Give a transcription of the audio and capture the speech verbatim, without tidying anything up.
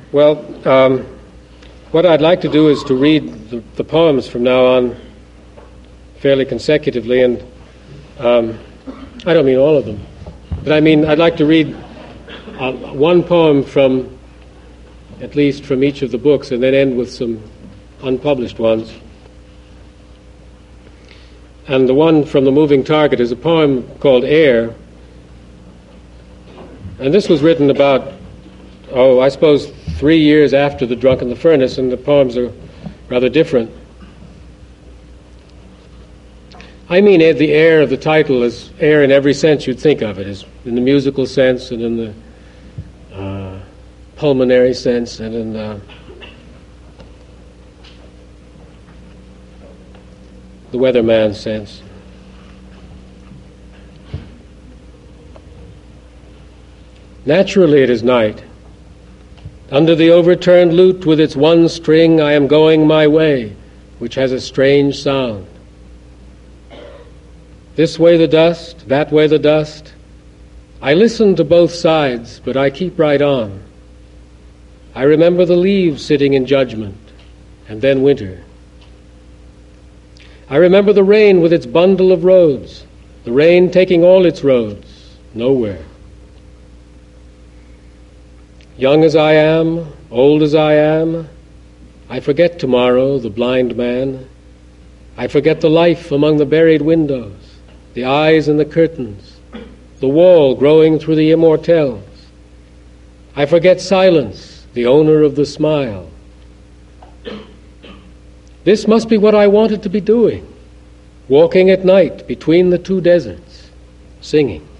Well, um, what I'd like to do is to read the, the poems from now on fairly consecutively, and um, I don't mean all of them, but I mean I'd like to read uh, one poem from, at least from each of the books, and then end with some unpublished ones. And the one from The Moving Target is a poem called Air, and this was written about, oh, I suppose three years after The Drunk in the Furnace, and the poems are rather different. I mean the air of the title is air in every sense you'd think of it, as in the musical sense and in the uh, pulmonary sense and in the, the weatherman sense. Naturally it is night. Under the overturned lute with its one string, I am going my way, which has a strange sound. This way the dust, that way the dust. I listen to both sides, but I keep right on. I remember the leaves sitting in judgment, and then winter. I remember the rain with its bundle of roads, the rain taking all its roads, nowhere. Young as I am, old as I am, I forget tomorrow, the blind man. I forget the life among the buried windows, the eyes in the curtains, the wall growing through the immortelles. I forget silence, the owner of the smile. This must be what I wanted to be doing, walking at night between the two deserts, singing.